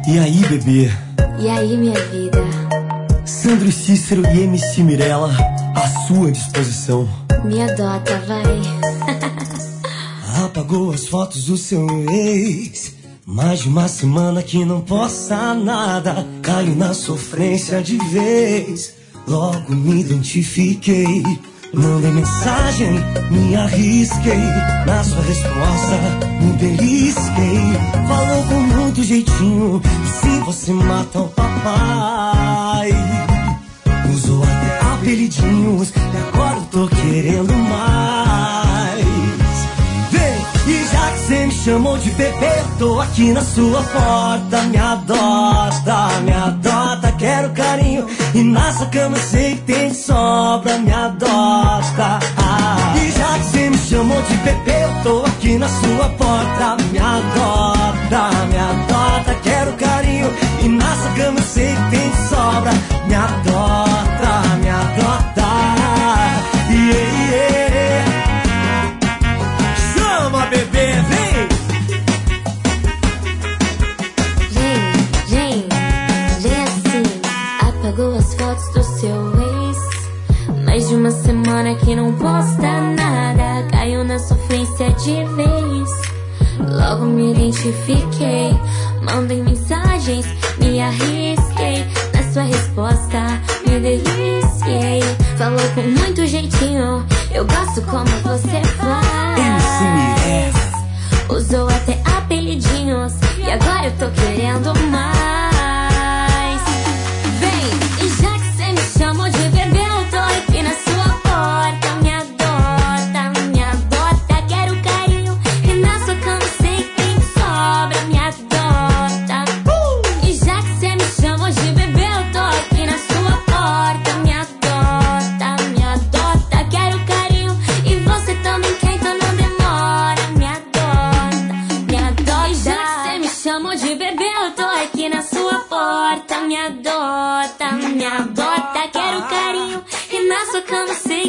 E aí, bebê? E aí, minha vida? Sandro e Cícero e MC Mirella, à sua disposição. Me adota, vai. Apagou as fotos do seu ex. Mais de uma semana que não posta nada. Caiu na sofrência de vez. Logo me identifiquei. Mandei mensagem, me arrisquei. Na sua resposta, me belisquei. Falou com muito jeitinho. Se você mata o papai. Usou até apelidinhos. E agora eu tô querendo mais. Vem, e já que cê me chamou de bebê, eu tô aqui na sua porta. Me adota, quero carinho. E na sua cama eu sei que tem de sobra. Me adota. E já que cê me chamou de bebê, eu tô aqui na sua porta. Me adota, quero carinho. E na sua cama eu sei que tem de sobra. Me adota, me adota. Yeah, yeah. Chama, bebê, vem! Vem assim. Apagou as fotos do seu ex. Mais de uma semana que não posta nada. Caiu na sofrência de vez. Logo me identifiquei. Mandei mensagens, me arrisquei. Na sua resposta, me deliciei. Falou com muito jeitinho. Eu gosto como você faz. Usou até apelidinhos. E agora eu tô querendo mais. Vem, e já que cê me chamou de bebê, eu tô aqui na sua porta. Me adota, quero carinho. E na sua cama sei que tem sobra. Me adota. E já que cê me chamou de bebê, eu tô aqui na sua porta. Me adota, quero carinho. E você também quer, então não demora. Me adota. E já que cê me chamou de bebê, eu tô aqui na sua porta. Me adota, quero carinho. E na sua cama sei